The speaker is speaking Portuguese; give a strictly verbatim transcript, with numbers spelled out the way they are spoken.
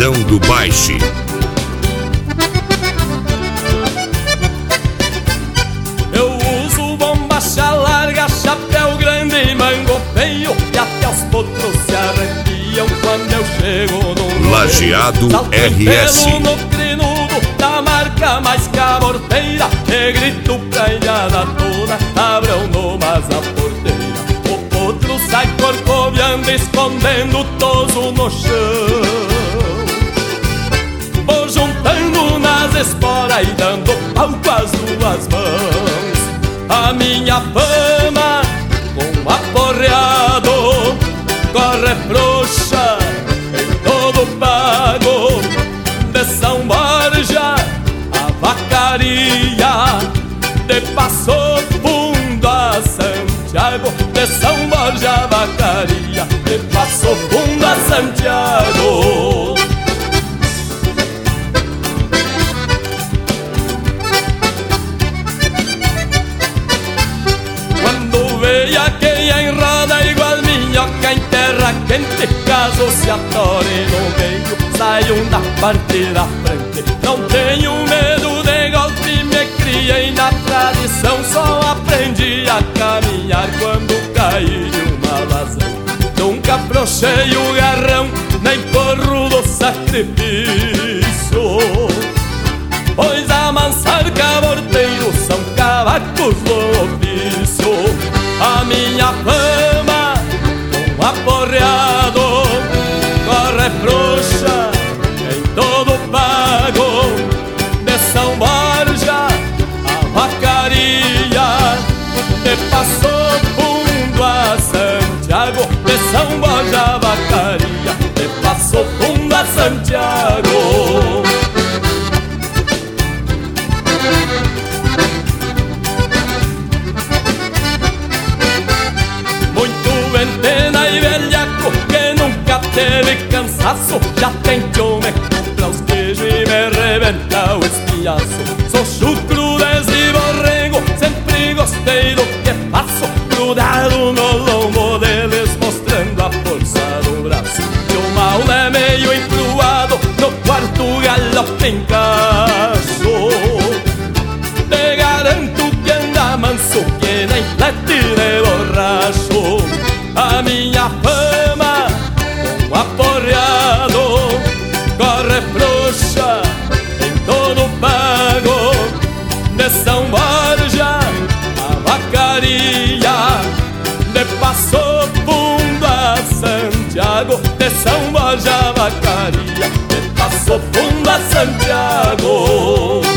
Paredão do Baixe. Eu uso bombacha larga, chapéu grande e mango feio, e até os potros se arrepiam quando eu chego no Lajeado R S. no crinudo da marca mais caborteira, e grito pra ilhada toda, abram no mas a porteira. O potro sai corcoviando, escondendo o toso no chão. Vou juntando nas esporas e dando pau com as duas mãos. A minha fama com aporreado corre frouxa em todo pago. De São Borja a Vacaria, de Passo Fundo a Santiago. De São Borja a Vacaria, de Passo Fundo a Santiago. Quem enroda igual minhoca em terra quente, caso se atore no meio, saiam da parte da frente. Não tenho medo de golpe, me criei na tradição, só aprendi a caminhar quando caí de uma vazão. Nunca afrouxei o garrão, nem corro do sacrifício, pois amansar caborteiros são cavacos do ofício. A minha fama com aporreado corre frouxa em todo pago. De São Borja a Vacaria, de Passo Fundo a Santiago. De São Borja a Vacaria, de Passo Fundo a Santiago. Ventena e velhaco que nunca teve cansaço, já tentou me comprar os queijos e me rebenta o espinhaço. Sou chucro desde borrego, sempre gostei do que faço, grudado no lombo deles mostrando a força do braço. E o mal é meio enfruado, no quarto galope encaixo. Te garanto que anda manso, que nem flete de borracho. A minha fama com aporreado corre frouxa em todo pago. De São Borja a Vacaria, de Passo Fundo a Santiago. De São Borja a Vacaria, de Passo Fundo a Santiago.